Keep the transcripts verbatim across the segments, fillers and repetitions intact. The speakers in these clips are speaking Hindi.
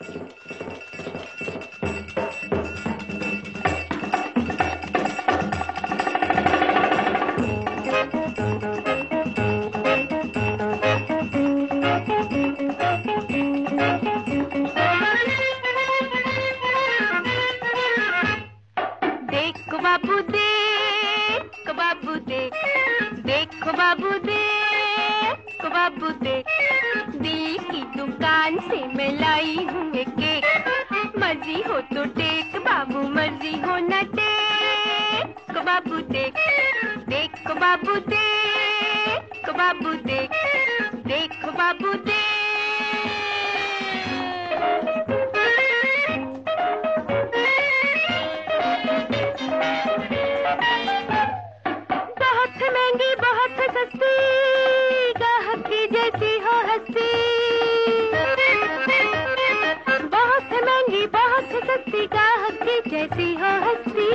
देखो बाबू देखो बाबू देख, देखो बाबू देखो बाबू देख, दिल की दुकान से मैं लाई हूँ एक केक। मर्जी हो तो टेक बाबू, मर्जी हो न टेक बाबू देख, देखो बाबू देखो बाबू देख, देखो बाबू देख। गाहक की जैसी हो हस्ती, बहुत महंगी बहुत सस्ती, गाहक की जैसी हो हस्ती।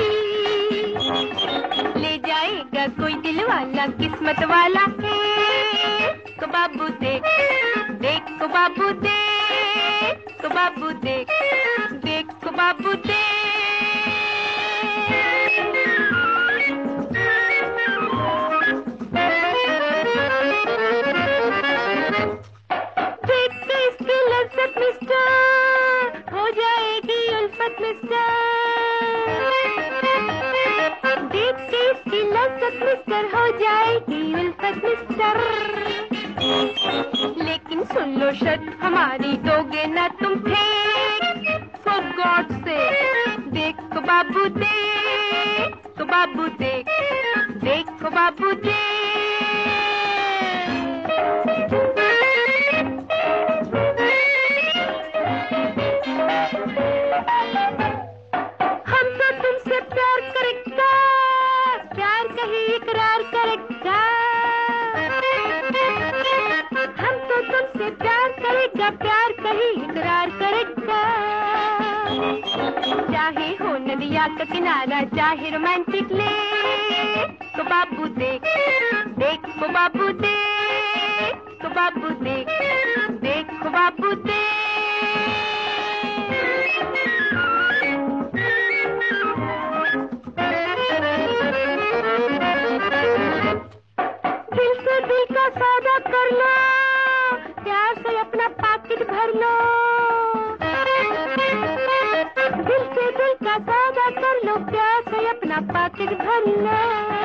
ले जाएगा कोई दिल वाला किस्मत वाला है को बाबू देख, देख को बाबू देख को बाबू देख, देख को बाबू देख। हो जाएगी उल्फत मिस्टर, देख के इसकी लज्जत मिस्टर, हो जाएगी उल्फत मिस्टर। लेकिन सुन लो शर्त हमारी, दोगे ना तुम फेंक फॉर गॉड से। देखो बाबू देखो बाबू देख, देखो बाबू देख। इकरार करेगा, हम तो तुमसे प्यार करेगा, प्यार कहीं इकरार करेगा। चाहे हो नदिया का किनारा, चाहे रोमांटिक ले तो बाबू देख, देख को बाबू देख को बाबू देख, देख को बाबू देख। सौदा कर लो, प्यार से अपना पाकिट भर लो, दिल से दिल का सौदा कर लो, प्यार से अपना पाकिट भर लो।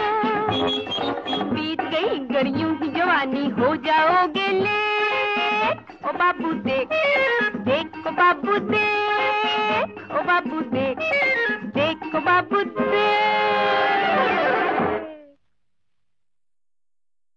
बीत गई गरियों ही जवानी, हो जाओगे ले ओ बाबू देख, देख ओ बाबू देख ओ बाबू देख, देख ओ बाबू देख।